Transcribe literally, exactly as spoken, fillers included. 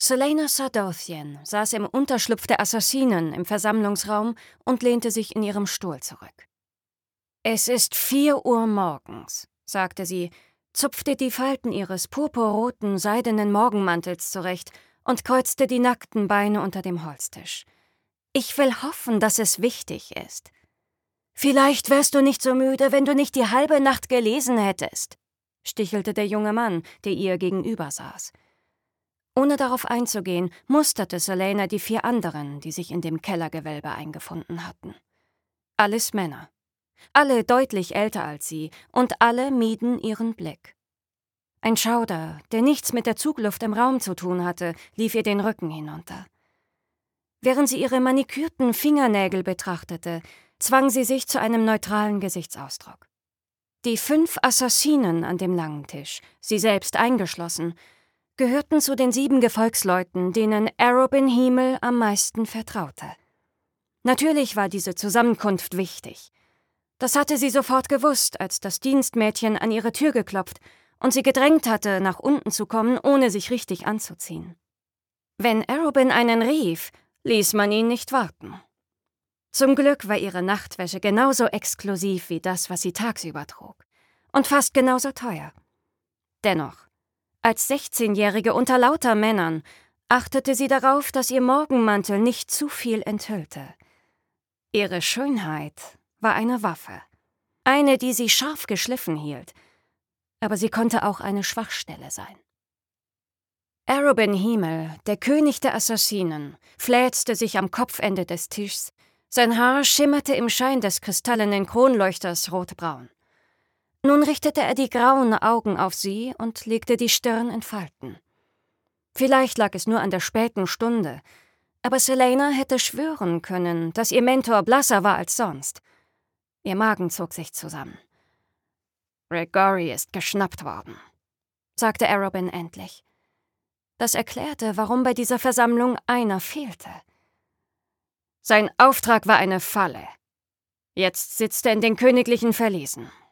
Celaena Sardothien saß im Unterschlupf der Assassinen im Versammlungsraum und lehnte sich in ihrem Stuhl zurück. »Es ist vier Uhr morgens«, sagte sie, zupfte die Falten ihres purpurroten, seidenen Morgenmantels zurecht und kreuzte die nackten Beine unter dem Holztisch. »Ich will hoffen, dass es wichtig ist. Vielleicht wärst du nicht so müde, wenn du nicht die halbe Nacht gelesen hättest«, stichelte der junge Mann, der ihr gegenüber saß. Ohne darauf einzugehen, musterte Celaena die vier anderen, die sich in dem Kellergewölbe eingefunden hatten. Alles Männer. Alle deutlich älter als sie, und alle mieden ihren Blick. Ein Schauder, der nichts mit der Zugluft im Raum zu tun hatte, lief ihr den Rücken hinunter. Während sie ihre manikürten Fingernägel betrachtete, zwang sie sich zu einem neutralen Gesichtsausdruck. Die fünf Assassinen an dem langen Tisch, sie selbst eingeschlossen, gehörten zu den sieben Gefolgsleuten, denen Arobynn Himmel am meisten vertraute. Natürlich war diese Zusammenkunft wichtig. Das hatte sie sofort gewusst, als das Dienstmädchen an ihre Tür geklopft und sie gedrängt hatte, nach unten zu kommen, ohne sich richtig anzuziehen. Wenn Arobynn einen rief, ließ man ihn nicht warten. Zum Glück war ihre Nachtwäsche genauso exklusiv wie das, was sie tagsüber trug. Und fast genauso teuer. Dennoch, als sechzehnjährige unter lauter Männern, achtete sie darauf, dass ihr Morgenmantel nicht zu viel enthüllte. Ihre Schönheit war eine Waffe. Eine, die sie scharf geschliffen hielt. Aber sie konnte auch eine Schwachstelle sein. Arobynn Himmel, der König der Assassinen, fläzte sich am Kopfende des Tischs. Sein Haar schimmerte im Schein des kristallenen Kronleuchters rotbraun. Nun richtete er die grauen Augen auf sie und legte die Stirn in Falten. Vielleicht lag es nur an der späten Stunde, aber Celaena hätte schwören können, dass ihr Mentor blasser war als sonst. Ihr Magen zog sich zusammen. »Gregory ist geschnappt worden«, sagte Arobynn endlich. Das erklärte, warum bei dieser Versammlung einer fehlte. Sein Auftrag war eine Falle. Jetzt sitzt er in den königlichen Verliesen.